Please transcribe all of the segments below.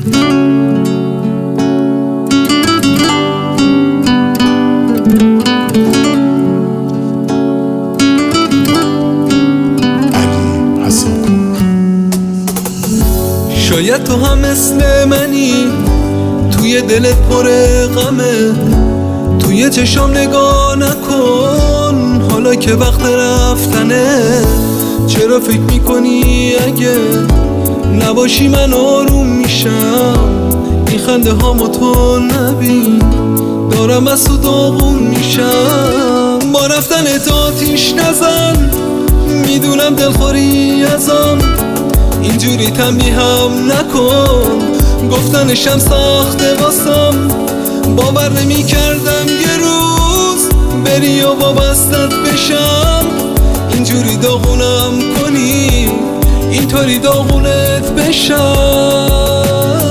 شاید تو هم مثل منی، توی دلت پر غمه، توی چشام نگاه نکن حالا که وقت رفتنه. چرا فکر میکنی اگه نباشی من آروم میشم؟ این خنده هامو تو نبین، دارم از تو داغون میشم. با رفتن تو آتیش نزن، میدونم دلخوری ازم، اینجوری تنبیهم نکن، گفتنشم سخته واسم. باور نمی کردم یه روز بری و وابستت بشم، اینجوری داغونم کنی اینطوری داغونت بشم.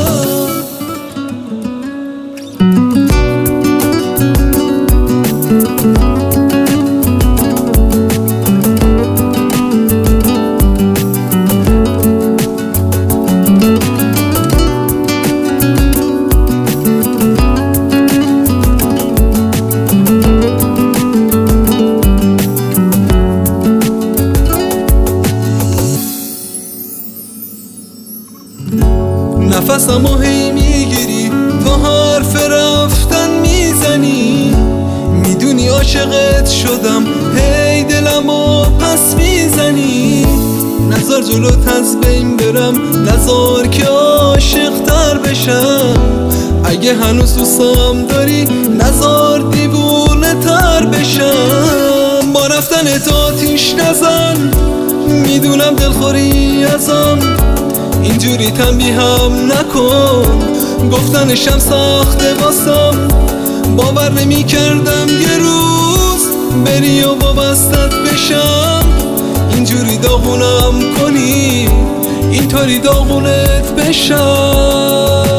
نفسمو هی میگیری، تو حرف رفتن میزنی، میدونی عاشقت شدم، هی دلمو پس میزنی. نزار جلوت از بین برم، نزار که عاشق تر بشم. اگه هنوز دوستم داری نزار دیوونه تر بشم. با رفتن تو آتیش نزن، میدونم دلخوری ازم، اینجوری تنبیهم نکن، گفتنشم سخته واسم. باور نمی کردم یه روز بری و وابستت بشم، اینجوری داغونم کنی اینطوری داغونت بشم.